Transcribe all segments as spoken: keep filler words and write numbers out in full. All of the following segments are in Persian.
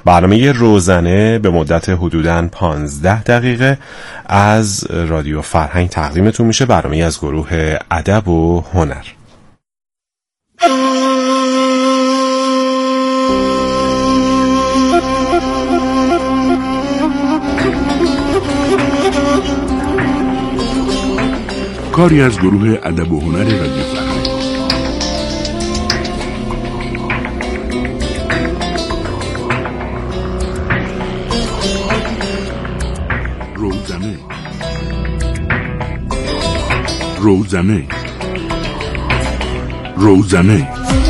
برنامه روزنه به مدت حدوداً پانزده دقیقه از رادیو فرهنگ تقدیمتون میشه، برنامه از گروه ادب و هنر. کاری از گروه ادب و هنر رادیو فرهنگ. روزنه روزنه روزنه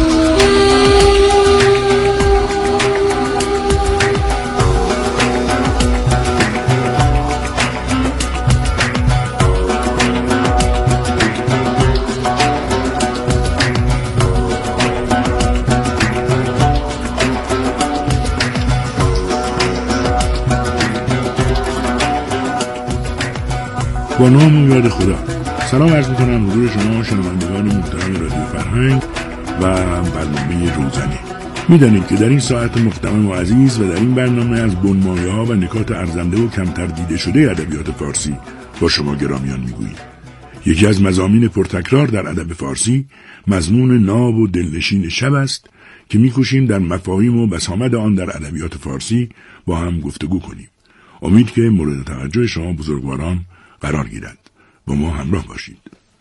با نام و یاد خدا. سلام عرض می‌کنم حضور شما شنوندگان محترم رادیو فرهنگ و برنامه روزنه. می‌دانید که در این ساعت محترم و عزیز و در این برنامه از بنمایه‌ها و نکات ارزنده و کمتر دیده شده ادبیات فارسی با شما گرامیان می‌گوییم. یکی از مضامین پرتکرار در ادب فارسی مضمون ناب و دلنشین شب است که می‌کوشیم در مفاهیم و بسامد آن در ادبیات فارسی با هم گفتگو کنیم. امید که مورد توجه شما بزرگواران قرار گیرد. با ما همراه باشید.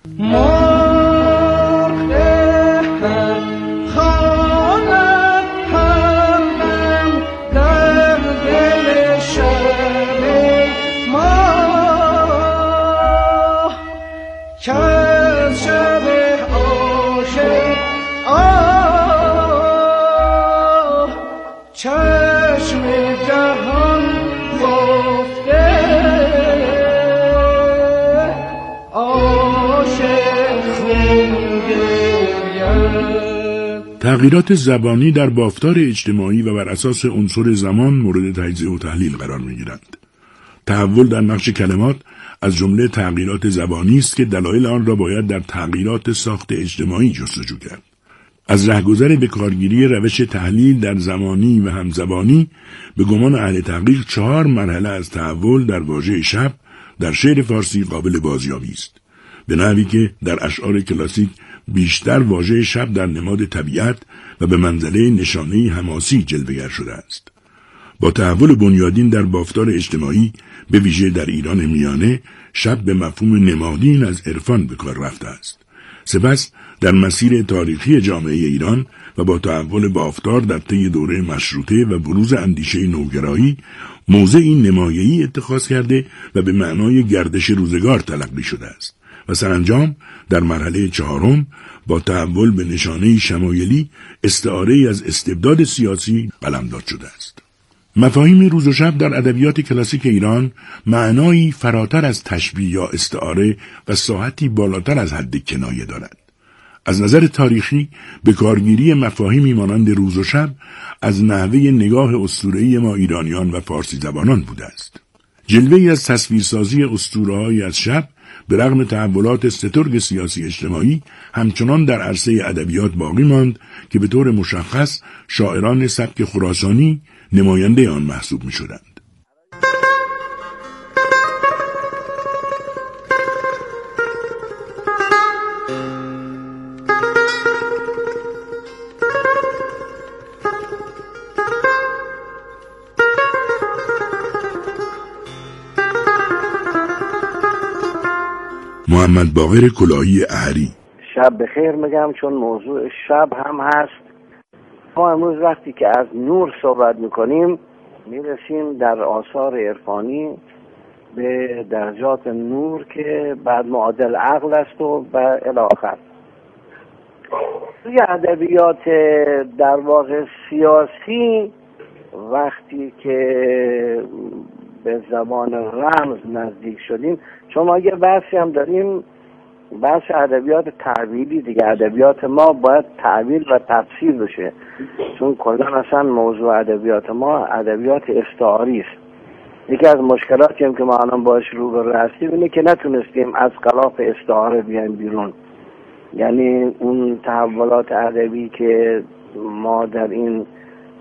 تغییرات زبانی در بافتار اجتماعی و بر اساس عنصر زمان مورد تجزیه و تحلیل قرار می‌گیرند. تحول در نقش کلمات از جمله تغییرات زبانی است که دلایل آن را باید در تغییرات ساخت اجتماعی جستجو کرد. از رهگذر به کارگیری روش تحلیل در زمانی و همزبانی به گمان اهل تحقیق چهار مرحله از تحول در واژه شب در شعر فارسی قابل بازیابی است. به نحوی که در اشعار کلاسیک بیشتر واژه شب در نماد طبیعت و به منزله نشانه حماسی جلوه‌گر شده است. با تحول بنیادین در بافتار اجتماعی به ویژه در ایران میانه شب به مفهوم نمادین از عرفان به کار رفته است. سپس در مسیر تاریخی جامعه ایران و با تحول بافتار در طی دوره مشروطه و بروز اندیشه نوگرایی موضعی نمایه‌ای اتخاذ کرده و به معنای گردش روزگار تلقی شده است و سرانجام در مرحله چهارم با تحول به نشانه شمایلی استعاره‌ای از استبداد سیاسی قلمداد شده است. مفاهیم روز و شب در ادبیات کلاسیک ایران معنایی فراتر از تشبیه یا استعاره و ساحتی بالاتر از حد کنایه دارد. از نظر تاریخی به کارگیری مفاهیمی مانند روز و شب از نحوه نگاه اسطوره‌ای ما ایرانیان و فارسی زبانان بوده است. جلوه‌ای از تصویرسازی اسطوره‌های از شب به رغم تحولات سترگ سیاسی اجتماعی همچنان در عرصه ادبیات باقی ماند که به طور مشخص شاعران سبک خراسانی نماینده آن محسوب می شدند. محمد باقر کلاهی احری. شب بخیر میگم چون موضوع شب هم هست. ما امروز وقتی که از نور صحبت میکنیم میرسیم در آثار عرفانی به درجات نور که بعد معادل عقل است و به الاخر. توی ادبیات در واقع سیاسی وقتی که به زبان رمز نزدیک شدیم، چون ما یه بحثی هم داریم، بحث ادبیات تعبیری دیگه. ادبیات ما باید تعبیر و تفسیر بشه، چون کلا اصلا موضوع ادبیات ما ادبیات استعاری است. یکی از مشکلاتی هم که ما الان باش روبرو هستیم اینه که نتونستیم از غلاف استعاره بیایم بیرون. یعنی اون تحولات ادبی که ما در این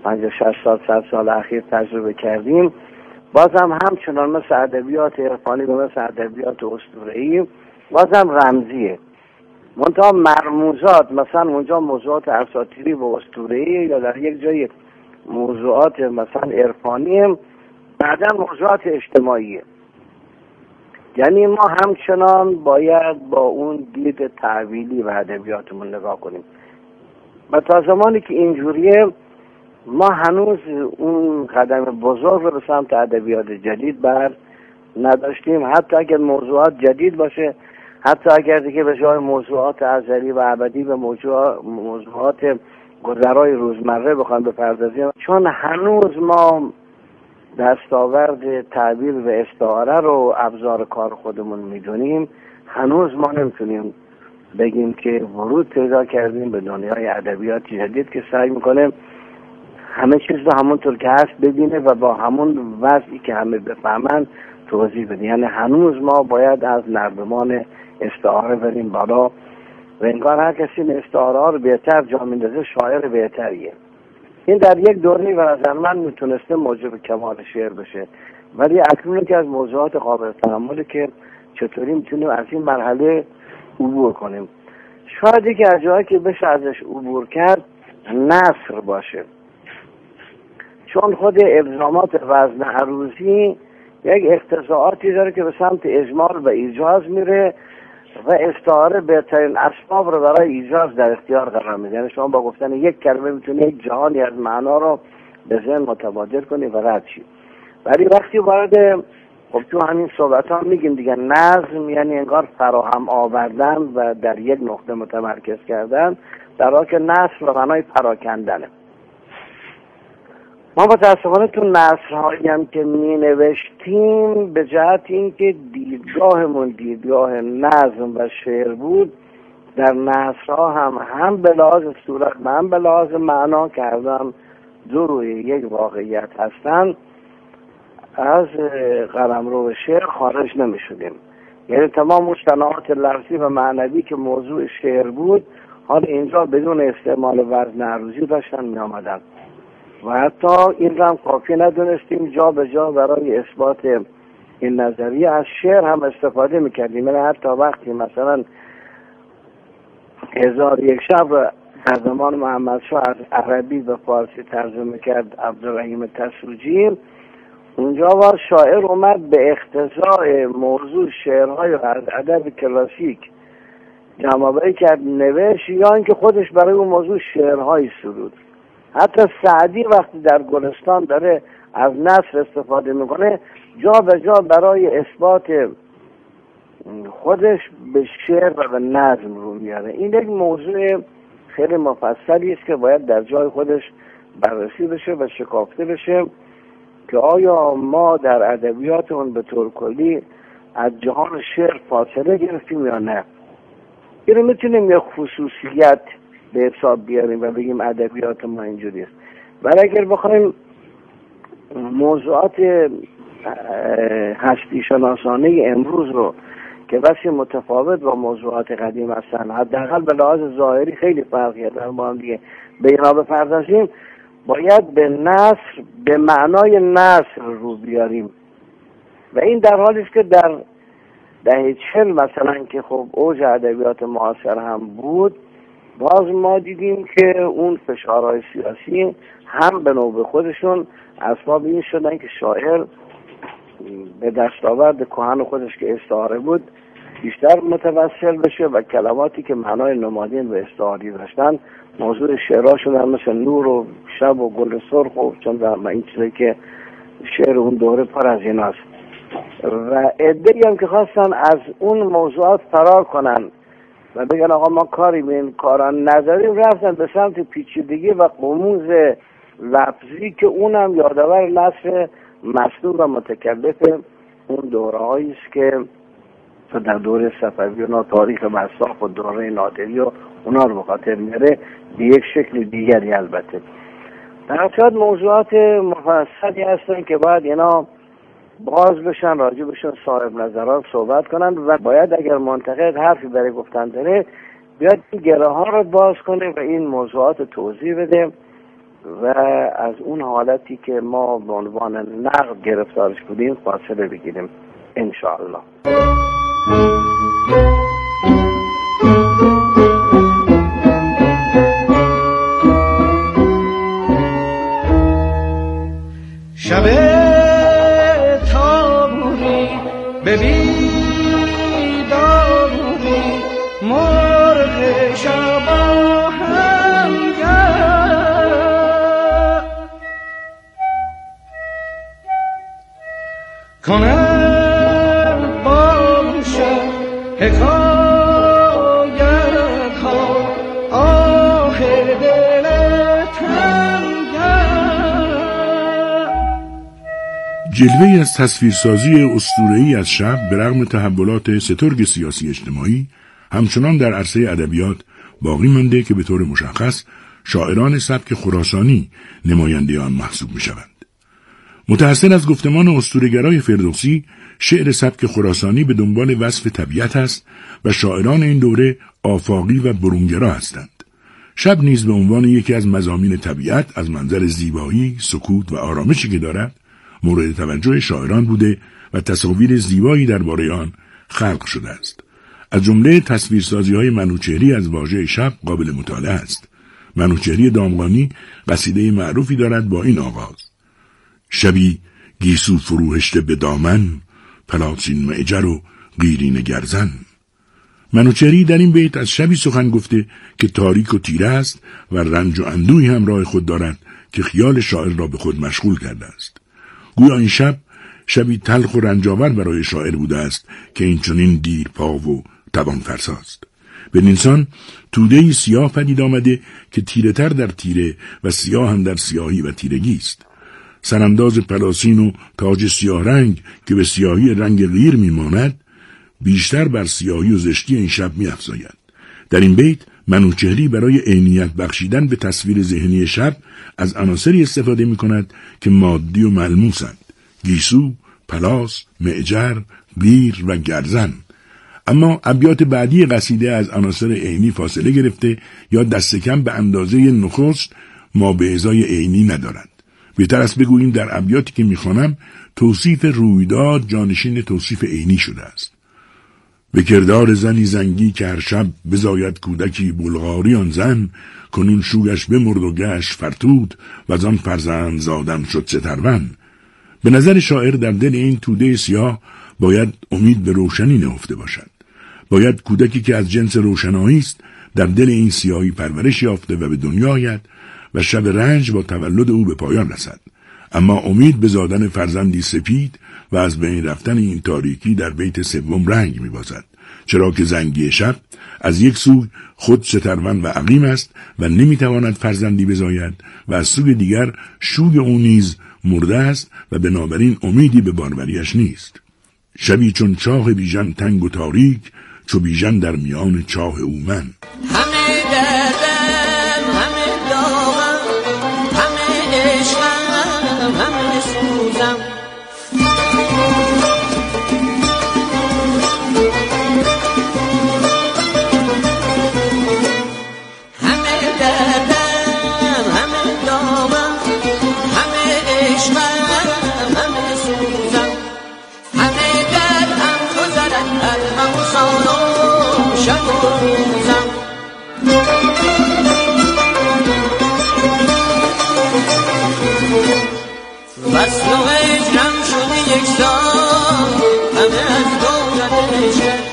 پنجاه شصت سال صد سال اخیر تجربه کردیم، بازم همچنان مثل ادبیات عرفانی و مثل ادبیات اسطوره‌ای بازم رمزیه. منتها مرموزات، مثلا اونجا موضوعات اساطیری و اسطوره‌ای یا در یک جای موضوعات مثلا عرفانی، بعدا موضوعات اجتماعیه. یعنی ما همچنان باید با اون دید تعبیلی به ادبیاتمون نگاه کنیم و تا زمانی که اینجوریه ما هنوز اون قدم بزرگ رو به سمت ادبیات جدید بر نداشتیم. حتی اگر موضوعات جدید باشه، حتی اگر دیگه به جای موضوعات ازلی و ابدی به موضوعات گذرای روزمره بخوایم بپردازیم، چون هنوز ما دستاورد تعبیر و استعاره رو ابزار کار خودمون میدونیم، هنوز ما نمیتونیم بگیم که ورود پیدا کردیم به دنیای ادبیات جدید که سعی میکنه همه چیز رو همونطور که هست ببینه و با همون وضعی که همه بفهمن توضیح بده. یعنی هنوز ما باید از نردمان استعاره بریم بالا و انگار هر کسی این استعاره ها رو بهتر جا میندازه شاعر بهتریه. این در یک دوره و نظر من میتونسته موجب کمال شعر بشه، ولی اکنون که از موضوعات قابل تحمله که چطوری میتونیم از این مرحله عبور کنیم. شاید یکی از جایی که بشه ازش عبور کرد نثر باشه، چون خود الزامات وزن عروضی یک اقتضاعاتی داره که به سمت اجمال و ایجاز میره و استعاره بهترین اسباب رو برای ایجاز در اختیار قرار میده. یعنی شما با گفتن یک کلمه میتونی یک جهانی از معنا رو به ذهن متبادر کنی و رد شی. ولی وقتی وارد خب تو همین صحبت ها میگیم دیگه نظم، یعنی انگار فراهم آوردن و در یک نقطه متمرکز کردن، در حالی که نثر به معنای پراکندنه. ما متاسفانه تو نثرهایی هم که می نوشتیم به جهت اینکه دیدگاهمون دیدگاه نظم و شعر بود، در نثرها هم هم به لحاظ صورت و هم به لحاظ معنا کردن دو روی یک واقعیت هستن، از قلمرو شعر خارج نمی شدیم. یعنی تمام مصطلحات لفظی و معنوی که موضوع شعر بود حالا اینجا بدون استعمال وزن عروضی داشتن می آمدن و حتی این را هم کافی ندونستیم، جا به جا برای اثبات این نظریه از شعر هم استفاده میکردیم. یعنی حتی وقتی مثلا هزار یک شب در زمان محمد شاه از عربی به فارسی ترجمه کرد عبدالرحیم تسوجی، اونجا با شاعر اومد به اقتضای موضوع شعرهای از ادب کلاسیک جمع‌آوری کرد نوشت، یا اینکه خودش برای اون موضوع شعرهای سرود. حتی سعدی وقتی در گلستان داره از نثر استفاده میکنه، جا به جا برای اثبات خودش به شعر و به نظم رو میاره. این یک موضوع خیلی مفصلی است که باید در جای خودش بررسی بشه و شکافته بشه که آیا ما در ادبیاتمون به طور کلی از جهان شعر فاصله گرفتیم یا نه. این رو میتونیم یک خصوصیت به حساب بیاریم و بگیم ادبیات ما اینجوری است. ولی اگر بخوایم موضوعات هستی شناسانه امروز رو که بسی متفاوت با موضوعات قدیم هستن، حداقل به لحاظ ظاهری خیلی فرقی دارن با هم دیگه، به اینا بپردازیم، باید به نثر به معنای نثر رو بیاریم. و این در حالی است که در دهه چهل مثلا که خب اوج ادبیات معاصر هم بود، باز ما دیدیم که اون فشارهای سیاسی هم به نوبه خودشون اسباب این شدن که شاعر به دستاورد کهن خودش که استعاره بود بیشتر متوسل بشه و کلماتی که معنای نمادین و استعاری داشتن موضوع شعرها شدن، مثل نور و شب و گل سرخ و چون و این چیزی که شعر اون دوره پر از ایناست. و عده‌ای هم که خواستن از اون موضوعات فرار کنن و بگن آقا ما کاری به این کاران نداریم، رفتن به سمت پیچیدگی و قموز لفظی که اونم یادآور نثر مسنون و متکلف اون دوره‌هایی است که در دوره صفوی و تاریخ مصاف و دوره نادری و اونا رو به خاطر میاره، به یک شکل دیگری البته. در صورت موضوعات مفصلی هستن که باید اینا باز بشن، راجع بشن صاحب نظران صحبت کنن و باید اگر منتقد حرفی برای گفتن داره بیاد این گره ها رو باز کنه و این موضوعات توضیح بده و از اون حالتی که ما به عنوان نقد گرفتارش بودیم فاصله بگیریم انشاءالله. شب تابوری به بیداروری مرغ شبا هم گرد کنند باشه حکایت ها آه دل جلوه‌ای از تصویرسازی اسطوره‌ای از شب به رغم تحولات سترگ سیاسی اجتماعی همچنان در عرصه ادبیات باقی مانده که به طور مشخص شاعران سبک خراسانی نماینده آن محسوب می‌شوند. متأثر از گفتمان اسطوره‌گرای فردوسی، شعر سبک خراسانی به دنبال وصف طبیعت است و شاعران این دوره آفاقی و برونگرا هستند. شب نیز به عنوان یکی از مضامین طبیعت از منظر زیبایی، سکوت و آرامشی که دارد مورد توجه شاعران بوده و تصاویر زیبایی درباره آن خلق شده است. از جمله تصویرسازی‌های منوچهری از واژه شب قابل مطالعه است. منوچهری دامغانی قصیده معروفی دارد با این آغاز: شبی گیسو فروهشته به دامن، پلاسین معجر و قیرین گرزن. منوچهری در این بیت از شبی سخن گفته که تاریک و تیره است و رنج و اندوهی همراه خود دارد که خیال شاعر را به خود مشغول کرده است. گویا این شب شبی تلخ و رنجاور برای شاعر بوده است که این چنین دیر پا و توان فرساست. به انسان توده‌ای سیاه پدید آمده که تیره تر در تیره و سیاه هم در سیاهی و تیرگی است. سرانداز پلاسین و تاج سیاه رنگ که به سیاهی رنگ غیر میماند بیشتر بر سیاهی و زشتی این شب می‌افزاید. در این بیت منوچهری برای عینیت بخشیدن به تصویر ذهنی شب از عناصری استفاده می‌کند که مادی و ملموسند: گیسو، پلاس، معجر، قیر و گرزن. اما ابیات بعدی قصیده از عناصر عینی فاصله گرفته یا دست کم به اندازه نخست ما به ازای عینی ندارند. بهتر است بگوییم در ابیاتی که می‌خوانم توصیف رویداد جانشین توصیف عینی شده است. به کردار زنی زنگی که هر شب بزاید کودکی بلغاری آن زن، کنون شویش بمرد و گشت فرتود و از آن فرزند زادن شد سترون. به نظر شاعر در دل این توده سیاه باید امید به روشنی نهفته باشد. باید کودکی که از جنس روشنایی است در دل این سیاهی پرورش یافته و به دنیا آید و شب رنج با تولد او به پایان رسد. اما امید به زادن فرزندی سپید و از بین رفتن این تاریکی در بیت سوم رنگ می‌بازد، چرا که زنگی شب از یک سو خود سترون و عقیم است و نمی‌تواند فرزندی بزاید و از سوی دیگر شوی او نیز مرده است و بنابراین امیدی به باربریش نیست. شبی چون چاه بیژن تنگ و تاریک، چو بیژن در میان چاه او من. همه دردم، همه داغم، همه عشقم، همه سوزم. همه دردم، همه داغم، همه عشقم، همه سوزم. همه دردم گذرد از مغزان و شب و روزم. وصل و هجرم شده یک سال، همه از دولت عشق.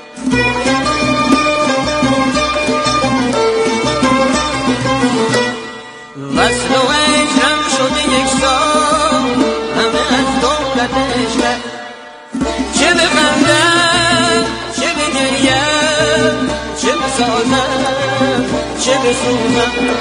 وصل و هجرم شده یک سال، همه از دولت عشق. چه بخندم، چه بگریم، چه بسازم، چه بسوزم.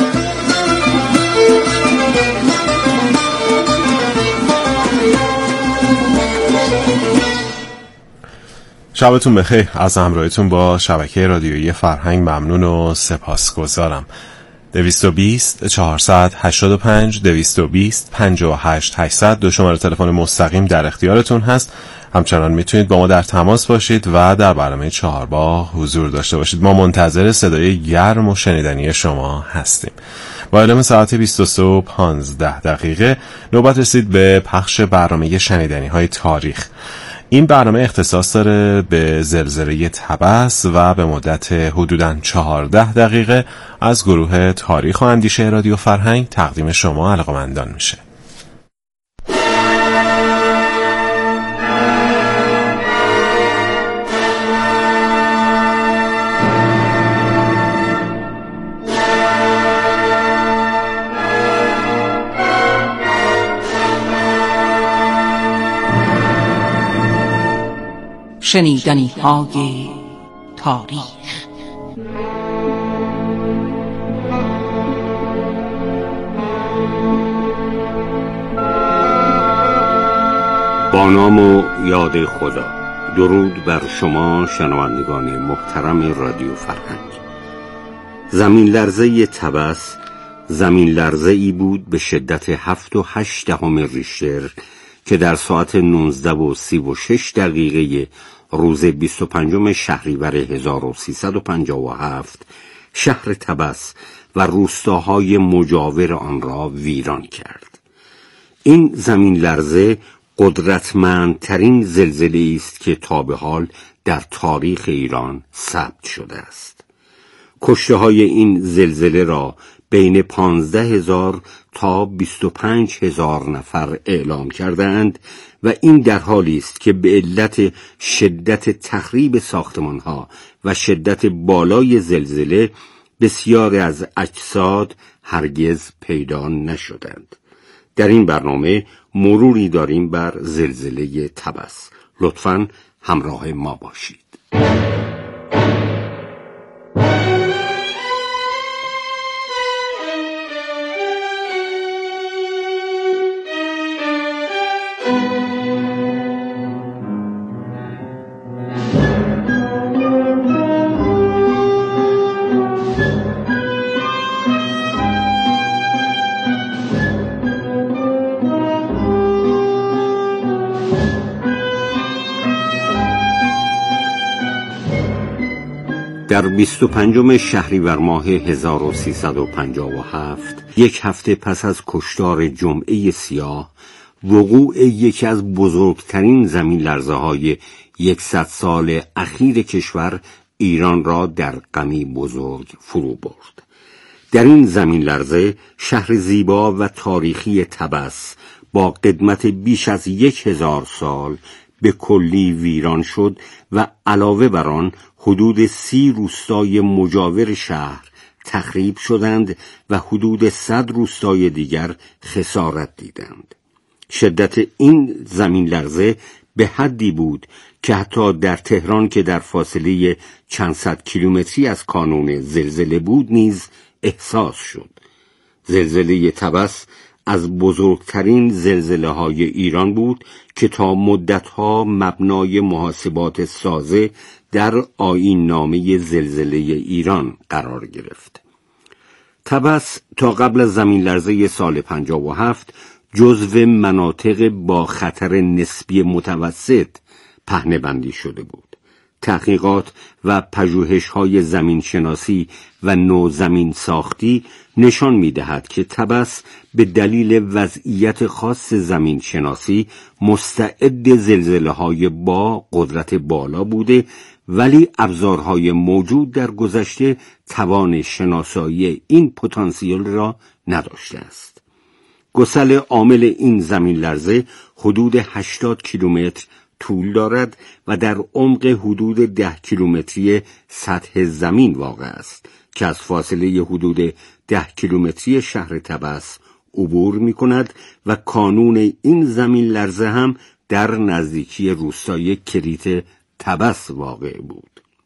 شبتون بخیر. از همراهیتون با شبکه رادیویی فرهنگ ممنون و سپاسگزارم. دویست و بیست چهارصد هشتاد و پنج دویست و بیست پنجاه و هشت هشتصد دو شماره تلفن مستقیم در اختیارتون هست. همچنان میتونید با ما در تماس باشید و در برنامه چهارباغ حضور داشته باشید. ما منتظر صدای گرم و شنیدنی شما هستیم. با اعلام ساعت بیست و سه و پانزده دقیقه نوبت رسید به پخش برنامه شنیدنی های تاریخ. این برنامه اختصاص داره به زلزله طبس و به مدت حدوداً چهارده دقیقه از گروه تاریخ و اندیشه رادیو فرهنگ تقدیم شما علاقه‌مندان میشه. شنیدنی های تاریخ. با نام و یاد خدا. درود بر شما شنوندگان محترم رادیو فرهنگ. زمین لرزه طبس زمین لرزه ای بود به شدت هفت و هشت دهم ریشتر که در ساعت نوزده و سی و شش دقیقه روز بیست و پنجم شهریور هزار و سیصد و پنجاه و هفت شهر طبس و روستاهای مجاور آن را ویران کرد. این زمین لرزه قدرتمندترین زلزله است که تا به حال در تاریخ ایران ثبت شده است. کشته های این زلزله را بین پانزده هزار تا بیست و پنج هزار نفر اعلام کردند و این در حالی است که به علت شدت تخریب ساختمانها و شدت بالای زلزله بسیاری از اجساد هرگز پیدا نشدند. در این برنامه مروری داریم بر زلزله طبس. لطفاً همراه ما باشید. در بیست و پنجم شهریور ماه هزار و سیصد و پنجاه و هفت، یک هفته پس از کشتار جمعه سیاه، وقوع یکی از بزرگترین زمین لرزه های یکصد سال اخیر کشور ایران را در غمی بزرگ فرو برد. در این زمین لرزه شهر زیبا و تاریخی طبس با قدمت بیش از یک هزار سال به کلی ویران شد و علاوه بر آن حدود سی روستای مجاور شهر تخریب شدند و حدود صد روستای دیگر خسارت دیدند. شدت این زمین لرزه به حدی بود که حتی در تهران که در فاصله چند صد کیلومتری از کانون زلزله بود نیز احساس شد. زلزله طبس از بزرگترین زلزله های ایران بود که تا مدتها مبنای محاسبات سازه در آیین نامه زلزله ایران قرار گرفت. طبس تا قبل از زمین لرزه سال پنجاه و هفت جزو مناطق با خطر نسبی متوسط پهنه بندی شده بود. تحقیقات و پژوهش‌های زمین شناسی و نو زمین ساختی نشان می‌دهد که طبس به دلیل وضعیت خاص زمین شناسی مستعد زلزله‌های با قدرت بالا بوده، ولی ابزارهای موجود در گذشته توان شناسایی این پتانسیل را نداشته است. گسل عامل این زمین لرزه حدود هشتاد کیلومتر طول دارد و در عمق حدود ده کیلومتری سطح زمین واقع است که از فاصله حدود ده کیلومتری شهر طبس عبور می کند و کانون این زمین لرزه هم در نزدیکی روستای کریت طبس واقع بود.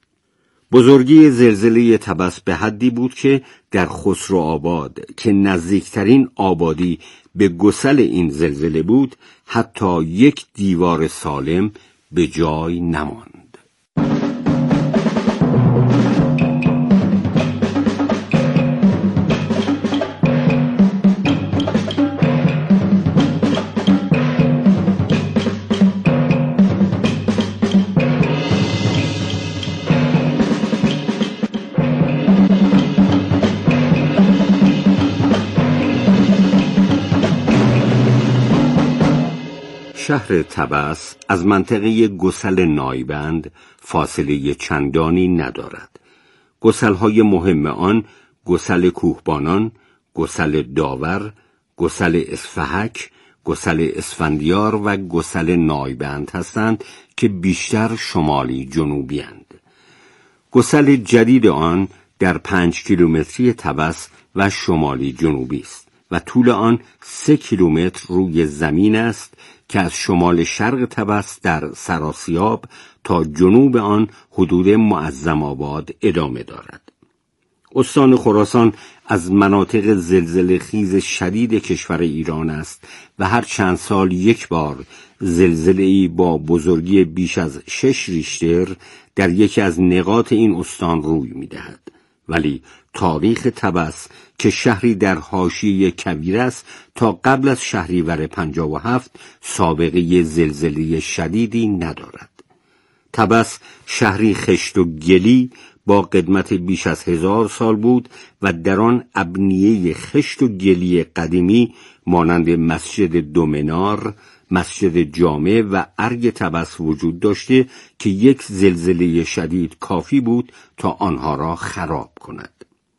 بزرگی زلزله طبس به حدی بود که در خسروآباد که نزدیکترین آبادی به گسل این زلزله بود حتی یک دیوار سالم به جای نماند. شهر طبس از منطقه گسل نایبند فاصله چندانی ندارد. گسل‌های مهم آن گسل کوهبانان، گسل داور، گسل اصفهک، گسل اسفندیار و گسل نایبند هستند که بیشتر شمالی جنوبی اند. گسل جدید آن در پنج کیلومتری طبس و شمالی جنوبی است و طول آن سه کیلومتر روی زمین است که از شمال شرق طبس در سراسیاب تا جنوب آن حدود معظم آباد ادامه دارد. استان خراسان از مناطق زلزله خیز شدید کشور ایران است و هر چند سال یک بار زلزله‌ای با بزرگی بیش از شش ریشتر در یکی از نقاط این استان روی می‌دهد. ولی تاریخ طبس که شهری در حاشیه کویر است تا قبل از شهریور پنجاه و هفت سابقه زلزله شدیدی ندارد. طبس شهری خشت و گلی با قدمت بیش از هزار سال بود و در آن ابنیه خشت و گلی قدیمی مانند مسجد دومنار، مسجد جامع و ارگ طبس وجود داشته که یک زلزله شدید کافی بود تا آنها را خراب کند.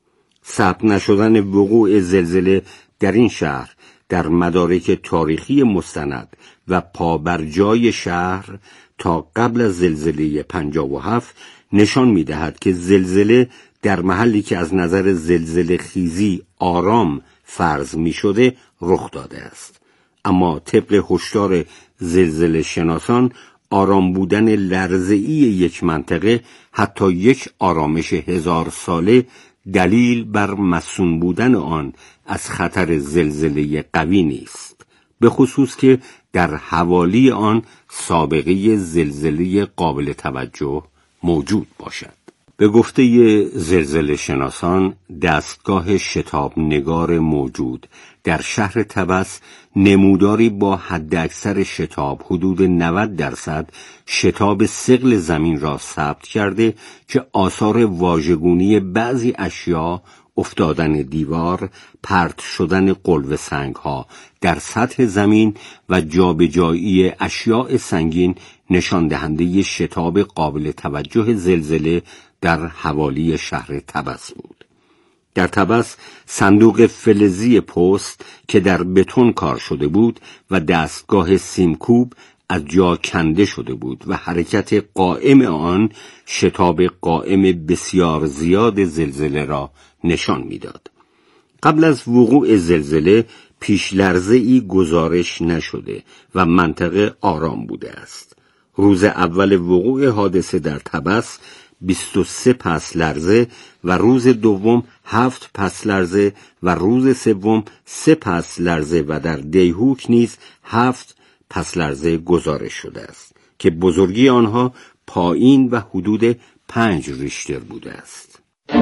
ثبت نشدن وقوع زلزله در این شهر در مدارک تاریخی مستند و پابرجای شهر تا قبل از زلزله پنجاه و هفت نشان می‌دهد که زلزله در محلی که از نظر زلزله خیزی آرام فرض می‌شده رخ داده است. اما طبق هشدار زلزله شناسان آرام بودن لرزه‌ای یک منطقه حتی یک آرامش هزار ساله دلیل بر مصون بودن آن از خطر زلزله قوی نیست، به خصوص که در حوالی آن سابقه زلزله قابل توجه موجود باشد. به گفته زلزله شناسان دستگاه شتاب نگار موجود در شهر طبس نموداری با حداکثر شتاب حدود نود درصد شتاب ثقل زمین را ثبت کرده که آثار واژگونی بعضی اشیا، افتادن دیوار، پرت شدن قلوه سنگ‌ها در سطح زمین و جابجایی اشیاء سنگین نشان دهنده شتاب قابل توجه زلزله در حوالی شهر طبس بود. در طبس صندوق فلزی پست که در بتون کار شده بود و دستگاه سیمکوب از جا کنده شده بود و حرکت قائم آن شتاب قائم بسیار زیاد زلزله را نشان میداد. قبل از وقوع زلزله پیش لرزه‌ای گزارش نشده و منطقه آرام بوده است. روز اول وقوع حادثه در طبس بیست و سه پس لرزه و روز دوم هفت پس لرزه و روز سوم سه پس لرزه و در دیهوک نیز هفت پس لرزه گزارش شده است که بزرگی آنها پایین و حدود پنج ریشتر بوده است.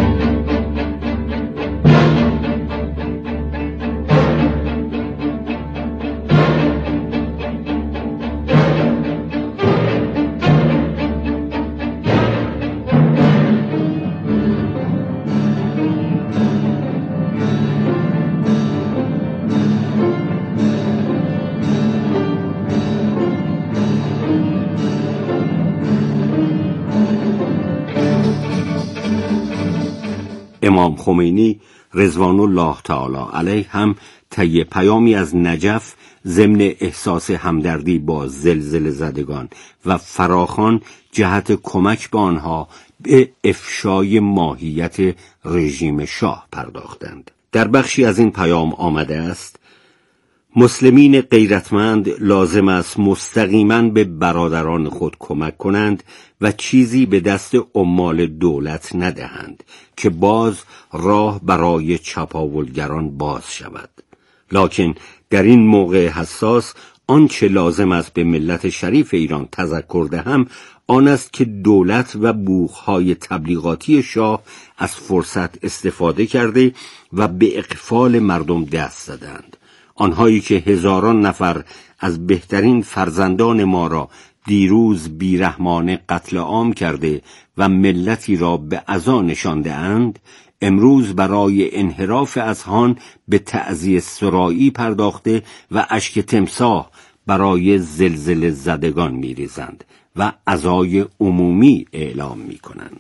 امام خمینی رضوان الله تعالی علیه هم طی پیامی از نجف ضمن احساس همدردی با زلزله زدگان و فراخوان جهت کمک به آنها به افشای ماهیت رژیم شاه پرداختند. در بخشی از این پیام آمده است: مسلمین غیرتمند لازم است مستقیما به برادران خود کمک کنند و چیزی به دست عمال دولت ندهند که باز راه برای چپاولگران باز شود. لکن در این موقع حساس آنچه لازم است به ملت شریف ایران تذکر دهم آن است که دولت و بوقهای تبلیغاتی شاه از فرصت استفاده کرده و به اغفال مردم دست زدند. آنهایی که هزاران نفر از بهترین فرزندان ما را دیروز بیرحمانه قتل عام کرده و ملتی را به عزا نشانده اند، امروز برای انحراف اذهان به تعزیه سرایی پرداخته و اشک تمساح برای زلزله زدگان می‌ریزند و عزای عمومی اعلام می‌کنند.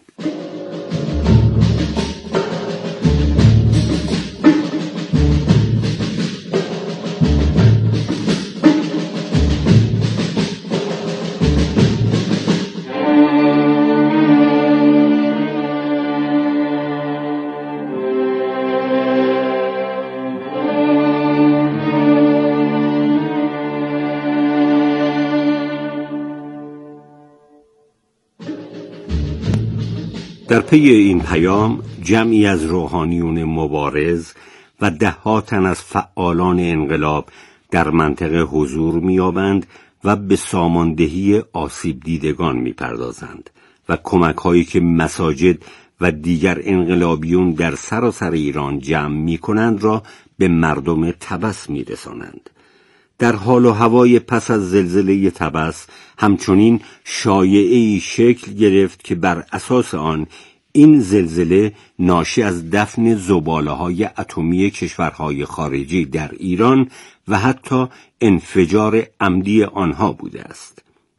در پی این پیام جمعی از روحانیون مبارز و ده‌ها تن از فعالان انقلاب در منطقه حضور می‌یابند و به ساماندهی آسیب دیدگان می‌پردازند و کمک‌هایی که مساجد و دیگر انقلابیون در سراسر ایران جمع می‌کنند را به مردم طبس می‌رسانند. در حال و هوای پس از زلزله طبس همچنین شایعه‌ای شکل گرفت که بر اساس آن این زلزله ناشی از دفن زباله‌های اتمی کشورهای خارجی در ایران و حتی انفجار عمدی آنها بوده است.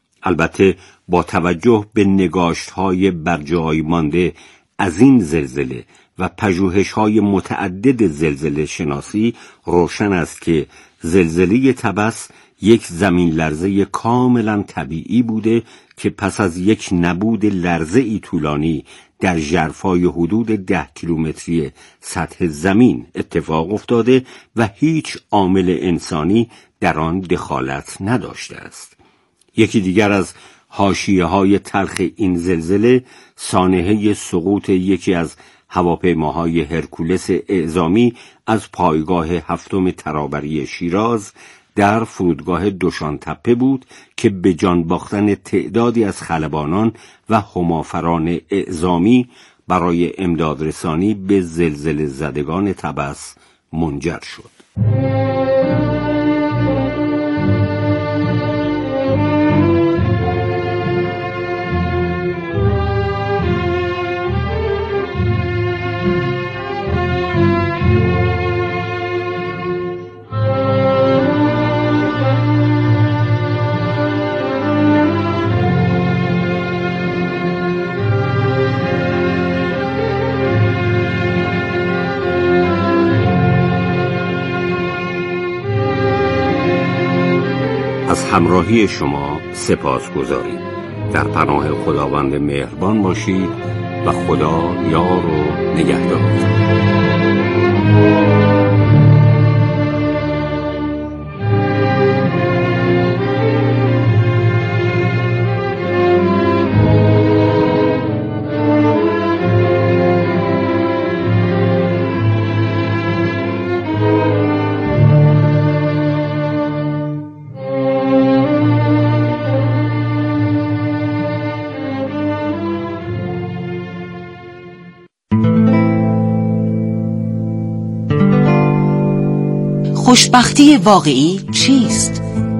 البته با توجه به نگاشت‌های برجای مانده از این زلزله و پژوهش‌های متعدد زلزله شناسی روشن است که زلزله طبس یک زمین لرزه کاملا طبیعی بوده که پس از یک نبود لرزه‌ای طولانی در ژرفای حدود ده کیلومتری سطح زمین اتفاق افتاده و هیچ عامل انسانی در آن دخالت نداشته است. یکی دیگر از حاشیه‌های تلخ این زلزله سانحه سقوط یکی از هواپیماهای هرکولس اعزامی از پایگاه هفتم ترابری شیراز در فرودگاه دوشانتپه بود که به جان باختن تعدادی از خلبانان و همافران اعزامی برای امدادرسانی به زلزله زدگان طبس منجر شد. از همراهی شما سپاسگزاریم. در پناه خداوند مهربان باشید و خدا یار و نگهدار. خوشبختی واقعی چیست؟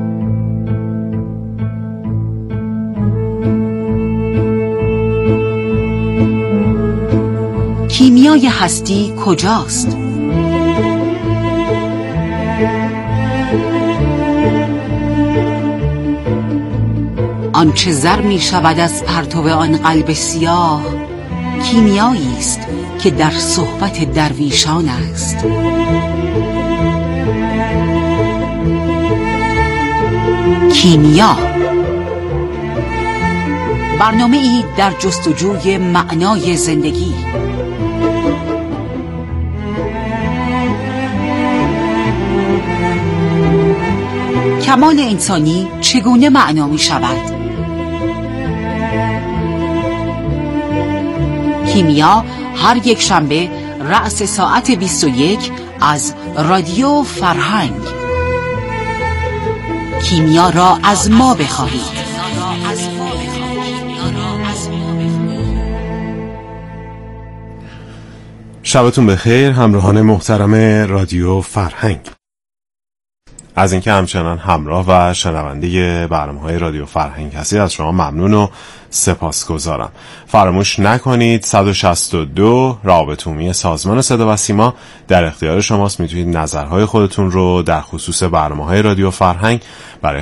کیمیای هستی کجاست؟ آنچه زر می شود از پرتو آن قلب سیاه کیمیایی است که در صحبت درویشان است. کیمیا، برنامه ای در جستجوی معنای زندگی. کمال انسانی چگونه معنا می شود؟ کیمیا هر یک شنبه رأس ساعت بیست و یک از رادیو فرهنگ. کیمیا را از ما بخواهید. شبتون بخیر همراهان محترم رادیو فرهنگ. از اینکه همچنان همراه و شنونده برنامه‌های رادیو فرهنگ هستید از شما ممنون و سپاسگزارم. فراموش نکنید صد و شصت و دو رابط عمومی سازمان صدا و سیما در اختیار شماست. میتونید نظرهای خودتون رو در خصوص برنامه‌های رادیو فرهنگ برای